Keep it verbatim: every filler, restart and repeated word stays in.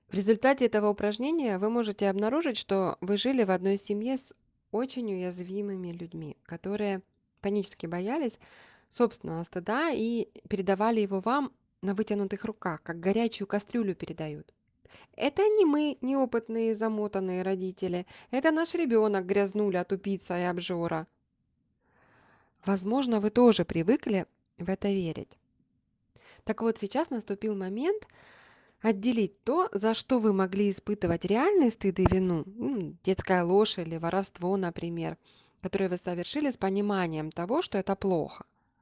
В результате этого упражнения вы можете обнаружить, что вы жили в одной семье с очень уязвимыми людьми, которые панически боялись собственного стыда и передавали его вам на вытянутых руках, как горячую кастрюлю передают. Это не мы, неопытные замотанные родители, это наш ребенок грязнуля, тупица и обжора. Возможно, вы тоже привыкли в это верить. Так вот, сейчас наступил момент отделить то, за что вы могли испытывать реальный стыд и вину, м, детская ложь или воровство, например, которое вы совершили с пониманием того, что это плохо.